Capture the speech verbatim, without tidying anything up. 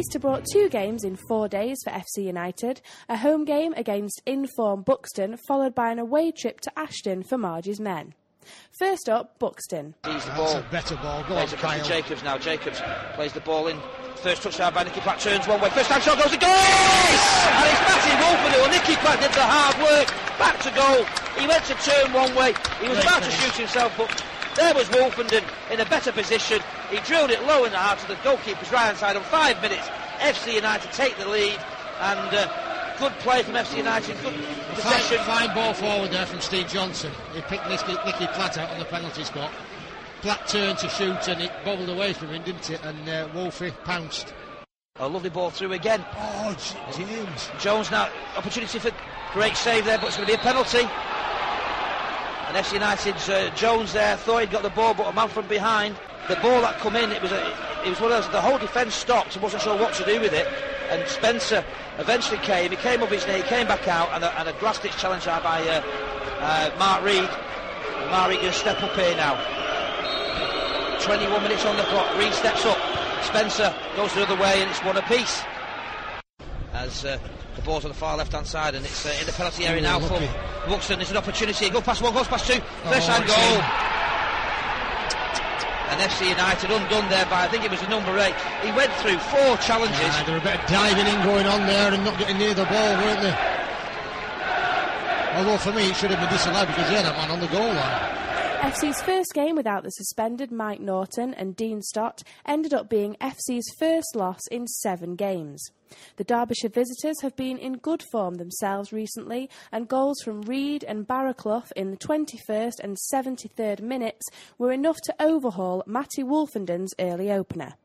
Easter brought two games in four days for F C United, a home game against in-form Buxton, followed by an away trip to Ashton for Margie's men. First up, Buxton. He's the That's ball. a better ball. Go plays on, it back Kyle. to Jacobs now. Jacobs plays the ball in. First touchdown by Nicky Platt, turns one way. First time shot goes to goal! And it's Matty Wolford who Nicky Platt did the hard work. Back to goal. He went to turn one way. He was Great about finish. to shoot himself, but there was Wolfenden in a better position. He drilled it low in the heart of the goalkeeper's right hand side. On five minutes, F C United take the lead. And uh, good play from F C United. Good possession. Fine, fine ball forward there from Steve Johnson. He picked Nicky, Nicky Platt out on the penalty spot. Platt turned to shoot and it bobbled away from him, didn't it? And uh, Wolfie pounced. A lovely ball through again. Oh, James. Jones now, opportunity for great save there, but it's going to be a penalty. And F C United's uh, Jones there thought he'd got the ball, but a man from behind. The ball that come in, it was a, it was one of those. The whole defence stopped and wasn't sure what to do with it. And Spencer eventually came. He came up his knee, came back out, and a, and a grass-stitch challenge out by uh, uh, Mark Reed. And Mark Reed going to step up here now. twenty-one minutes on the clock. Reed steps up. Spencer goes the other way, and it's one apiece. As uh, the ball's on the far left-hand side, and it's uh, in the penalty area now for Buxton. There's an opportunity. Go past one, goes past two. First time Oh, goal. And F C United undone there by, I think it was the number eight. He went through four challenges. Yeah, there were a bit of diving in going on there and not getting near the ball, weren't they? Although for me it should have been disallowed because he had that man on the goal line. F C's first game without the suspended Mike Norton and Dean Stott ended up being F C's first loss in seven games. The Derbyshire visitors have been in good form themselves recently, and goals from Reed and Barraclough in the twenty-first and seventy-third minutes were enough to overhaul Matty Wolfenden's early opener.